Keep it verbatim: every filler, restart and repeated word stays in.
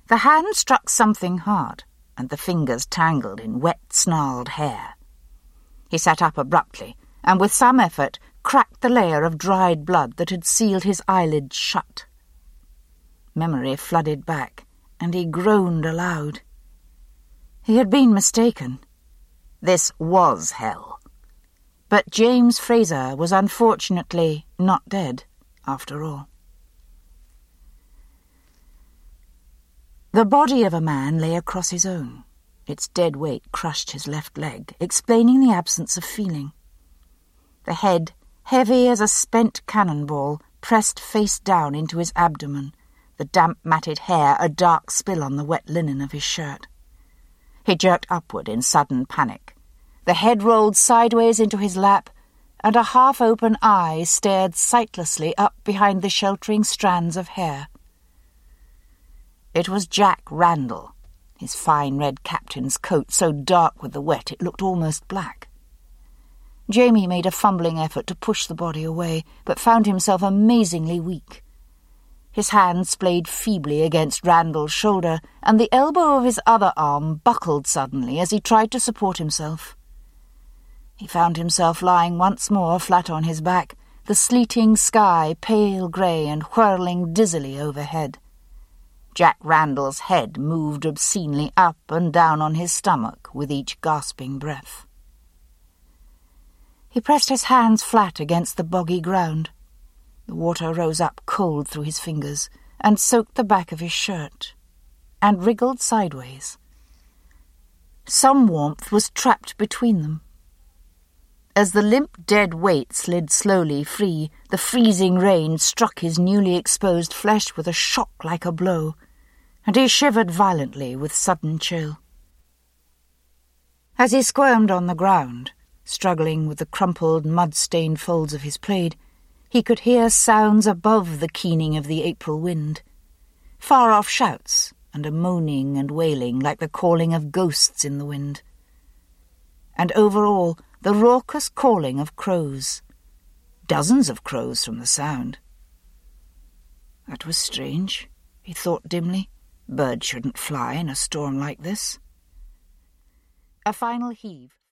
The hand struck something hard, and the fingers tangled in wet, snarled hair. He sat up abruptly, and with some effort cracked the layer of dried blood that had sealed his eyelids shut. Memory flooded back, and he groaned aloud. He had been mistaken. This was hell. But James Fraser was unfortunately not dead, after all. The body of a man lay across his own. Its dead weight crushed his left leg, explaining the absence of feeling. The head, heavy as a spent cannonball, pressed face down into his abdomen, the damp matted hair a dark spill on the wet linen of his shirt. He jerked upward in sudden panic. The head rolled sideways into his lap, and a half-open eye stared sightlessly up behind the sheltering strands of hair. It was Jack Randall, his fine red captain's coat so dark with the wet it looked almost black. Jamie made a fumbling effort to push the body away, but found himself amazingly weak. His hand splayed feebly against Randall's shoulder, and the elbow of his other arm buckled suddenly as he tried to support himself. He found himself lying once more flat on his back, the sleeting sky pale grey and whirling dizzily overhead. Jack Randall's head moved obscenely up and down on his stomach with each gasping breath. He pressed his hands flat against the boggy ground. The water rose up cold through his fingers and soaked the back of his shirt, and wriggled sideways. Some warmth was trapped between them. As the limp dead weight slid slowly free, the freezing rain struck his newly exposed flesh with a shock like a blow, and he shivered violently with sudden chill. As he squirmed on the ground, struggling with the crumpled, mud-stained folds of his plaid, he could hear sounds above the keening of the April wind, far-off shouts and a moaning and wailing like the calling of ghosts in the wind. And over all, the raucous calling of crows. Dozens of crows from the sound. That was strange, he thought dimly. Birds shouldn't fly in a storm like this. A final heave.